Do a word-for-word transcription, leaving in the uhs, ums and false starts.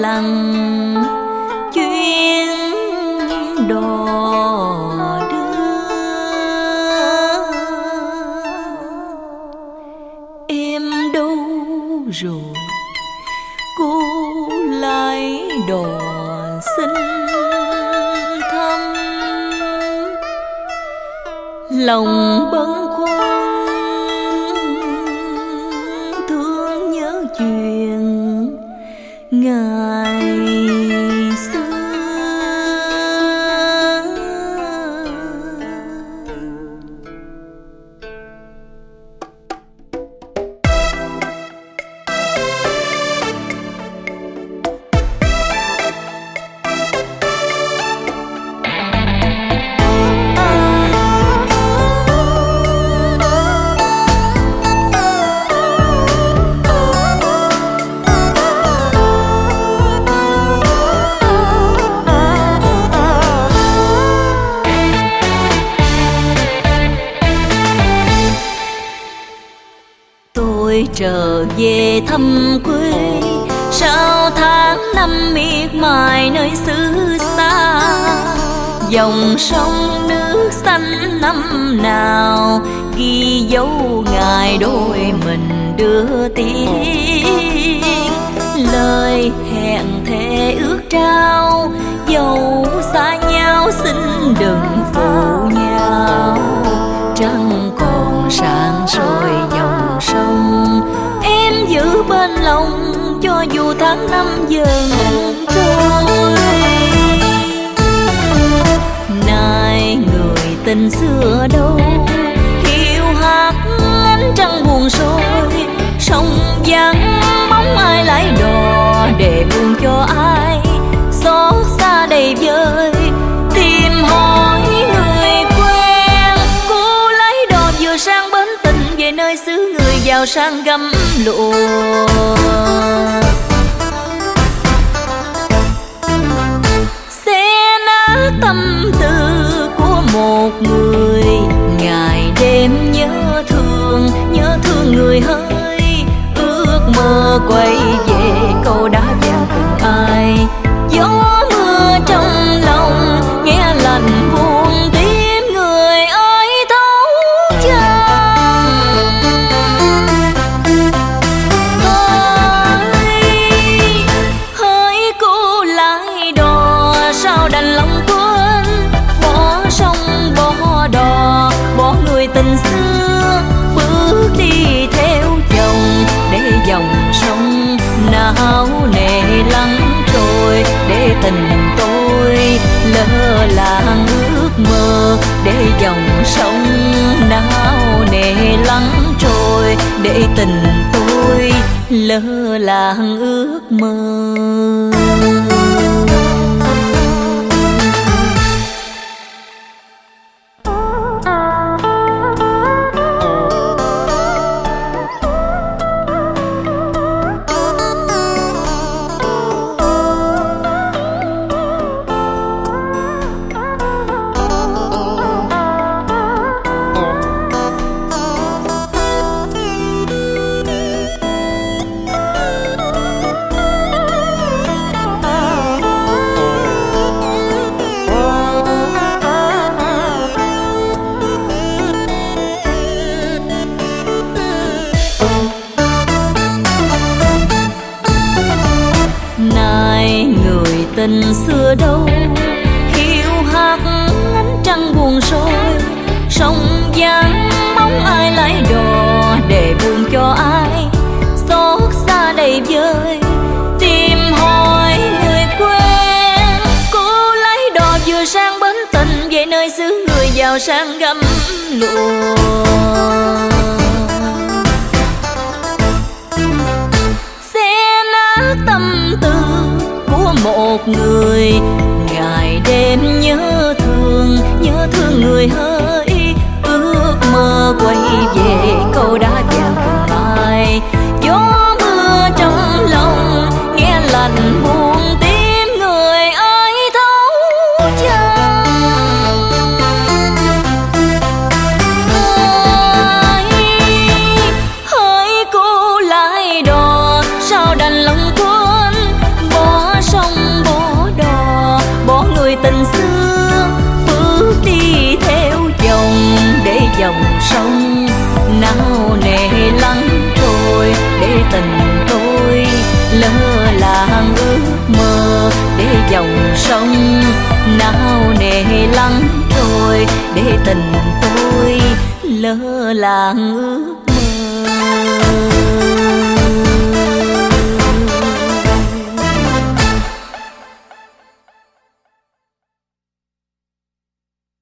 lặng chuyến đò đưa. Em đâu rồi cô lại đò xin thăm, lòng bâng khuâng thương nhớ chuyện ngày xưa. Trở về thăm quê sau tháng năm miệt mài nơi xứ xa, dòng sông nước xanh năm nào ghi dấu ngày đôi mình đưa tiếng. Lời hẹn thề ước trao dẫu xa nhau xin đừng phụ nhau. Trăng còn sáng soi dòng sông, em giữ bên lòng cho dù tháng năm dần trôi. Này người tình xưa đâu hiu hắt ánh trăng buồn sôi, sông vắng bóng ai lái đò để buồn cho ai xót xa đầy vơi. Tìm hỏi người quen, cô lái đò vừa sang bến tình về nơi xứ người giàu sang gấm lụa. Xé nát tâm tư của một người, ngày đêm nhớ thương nhớ thương người hơi, ước mơ quay về câu đã vàng cùng ai. Gió mưa trong lòng nghe lạnh buồn tim người ơi thấu chân. Hỡi hỡi cô lái đò sao đành lòng quên, bỏ sông bỏ đò bỏ người tình xưa, bước đi theo dòng để dòng sông nào nề lắng trôi. Để tình tôi lỡ làng ước mơ, để dòng sông nào nề lắng trôi. Để tình tôi lỡ làng ước mơ. Tình xưa đâu hiu hắt ánh trăng buồn sôi, sông vắng bóng ai lái đò để buồn cho ai xót xa đầy vơi. Tìm hỏi người quen, cô lái đò vừa sang bến tình về nơi xứ người giàu sang gấm lụa. Xé nát tâm tư của một người, ngày đêm nhớ thương nhớ thương người hơi, ước mơ quay về câu đã vàng cùng ai. Gió mưa trong lòng nghe lạnh buồn tim người ơi thấu chân. Hỡi hỡi cô lái đò sao đành lòng quên, bỏ nào nề lắng trôi để tình tôi lỡ làng ước mơ.